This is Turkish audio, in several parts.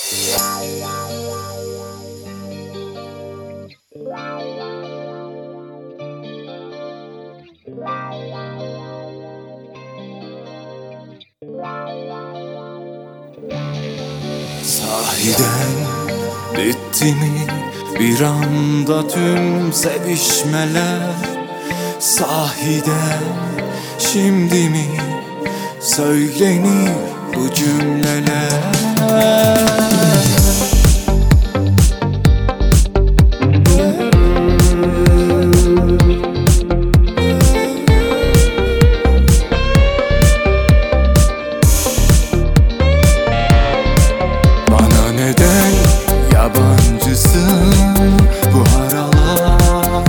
Sahiden bitti mi bir anda tüm sevişmeler? Sahiden şimdi mi söylenir bu cümleler? Neden yabancısın bu aralar?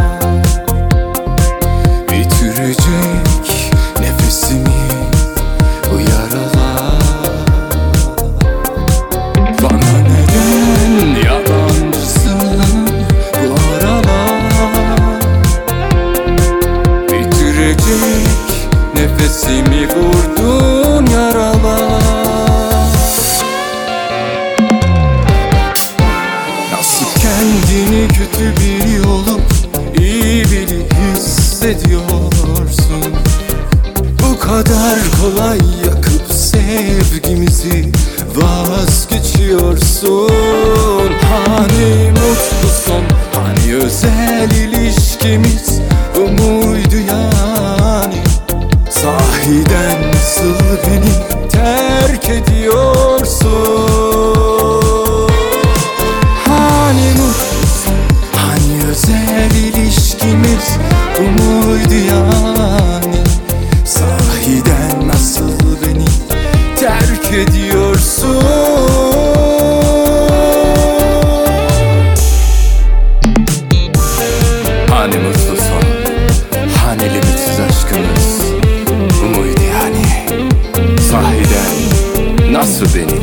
Bitirecek nefesimi bu yaralar. Bana neden yabancısın bu aralar? Bitirecek nefesimi vurdun yaralar. Kendini kötü biri olup iyi biri hissediyorsun. Bu kadar kolay yakıp sevgimizi vazgeçiyorsun. Hani mutlu son, hani özel ilişkimiz bu muydu yani? Sahiden nasıl beni terk ediyorsun? Özel ilişkimiz bu muydu yani? Sahiden nasıl beni terk ediyorsun? Hani mutlu son, hani limitsiz aşkımız bu muydu yani? Sahiden nasıl beni